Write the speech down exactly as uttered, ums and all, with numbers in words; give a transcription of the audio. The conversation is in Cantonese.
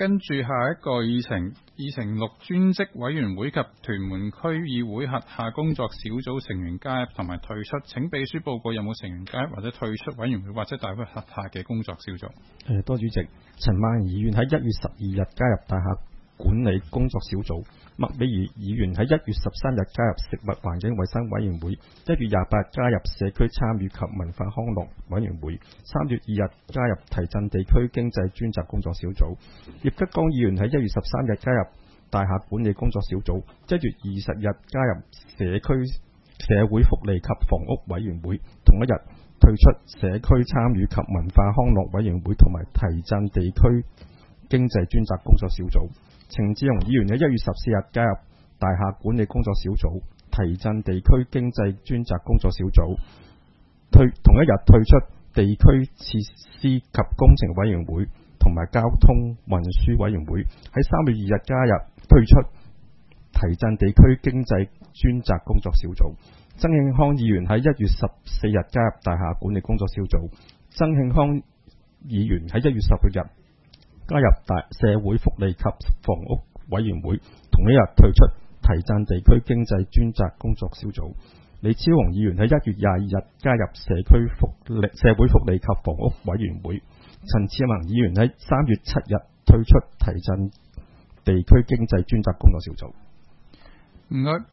跟住下一個議程，議程六專職委員會及屯門區議會轄下工作小組成員加入同埋退出。請秘書報告有冇成員加入或者退出委員會或者大會轄下嘅工作小組。 誒，多主席，陳曼議員喺一月十二日加入大廈管理工作小組。麥美儀議員喺一月十三日加入食物環境衛生委員會，一月廿八日加入社區參與及文化康樂委員會，三月二日加入提振地區經濟專責工作小組。葉吉剛議員喺一月十三日加入大廈管理工作小組，一月二十日加入社區社會福利及房屋委員會，同一日退出社區參與及文化康樂委員會同埋提振地區經濟專責工作小組。程志雄議員喺一月十四日加入大廈管理工作小組，提振地區經濟專責工作小組，退同一日退出地區設施及工程委員會同埋交通運輸委員會。喺三月二日加入退出提振地區經濟專責工作小組。曾慶康議員喺一月十四日加入大廈管理工作小組。曾慶康議員喺一月十六日加入大社會福利及房屋委員會，同一日退出提振地區經濟專責工作小組。李超雄議員喺一月廿二日加入社區福利社會福利及房屋委員會。陳志文議員喺三月七日退出提振地區經濟專責工作小組。 唔該。